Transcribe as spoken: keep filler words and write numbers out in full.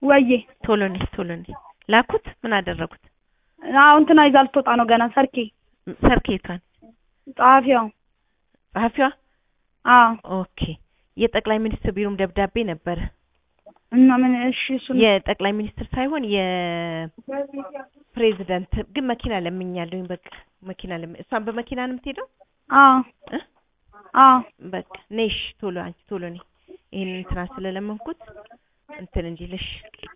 ወዬ ቶሎ ነኝ ቶሎ ነኝ ላኩት ምን አደረጉት አሁን እንትና ይዛል ተወጣ ነው ገና ሰርኬ ሰርኬቷን ጻፊያው ጻፊዋ አዎ ኦኬ የጠቅላይ ሚኒስትር ቢሮም ደብዳቤ ነበር እና ምን እሺ እሱ የጠቅላይ ሚኒስትር ሳይሆን የፕሬዝዳንት ግን መኪና ለምኛለሁኝ በቃ መኪና ለም እሷን በመኪና ነው የምትሄደው አዎ አዎ በቃ ነሽ ቶሎ አንቺ ቶሎ ነኝ ይሄንን እንትና ስለለመንኩት እንትን እንዲልሽ